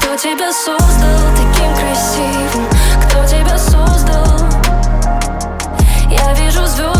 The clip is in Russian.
Кто тебя создал таким красивым? Кто тебя создал? Я вижу звезды.